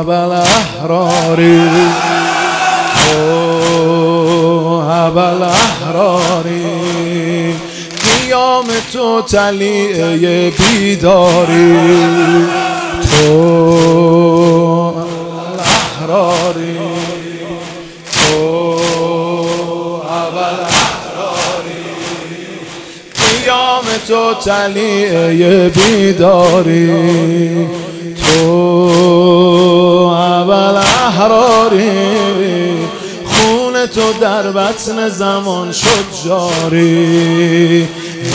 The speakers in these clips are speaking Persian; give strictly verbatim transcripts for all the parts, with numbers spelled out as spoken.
ابل احراری تو ابل احراری قیام تو طلیعه بیداری تو احراری تو ابل احراری قیام تو طلیعه بیداری تو ابل احراری خون تو در بطن زمان شد جاری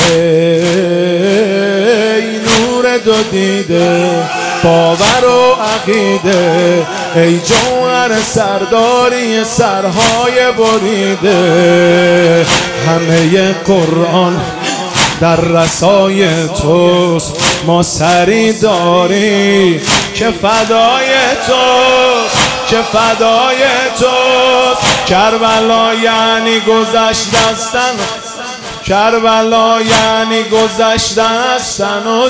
ای نور دو دیده باور و عقیده ای جوهر سرداری سرهای بریده همه قرآن در رسای توست ما سری داری که فدای توست که فدای توست کربلا یعنی گذشتن کربلا یعنی گذشتن و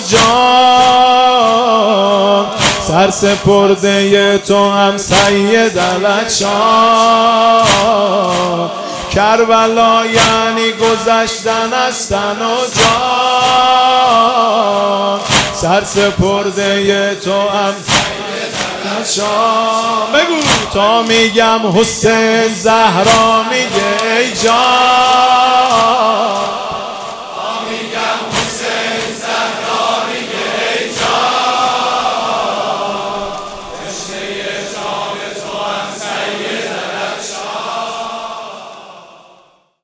جان سرسپرده تو هم سید العطشان کربلا یعنی گذشتن استن و جان سرسپرده تو هم شام بگو تا میگم حسین زهرا میگه ای جان